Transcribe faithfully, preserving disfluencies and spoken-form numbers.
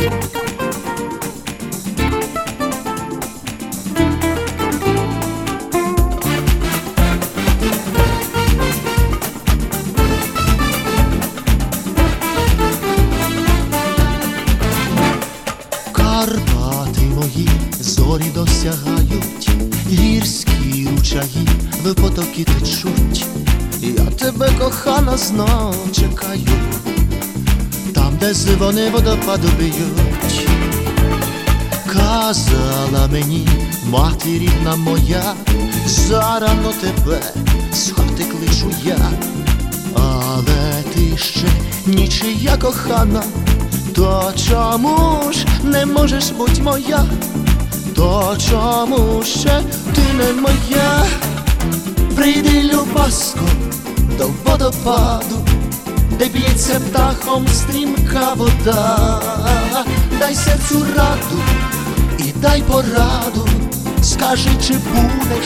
Карпати мої зорі досягають, гірські ручаї в потоки течуть. Я тебе, кохана, знов чекаю, там, де дзвони водопаду б'ють. Казала мені мати рідна моя, зарано тебе з хати кличу я. Але ти ще нічия, кохана, то чому ж не можеш бути моя? То чому ще ти не моя? Прийди, любаско, до водопаду, де б'ється птахом стрімка вода. Дай серцю раду і дай пораду, скажи, чи буде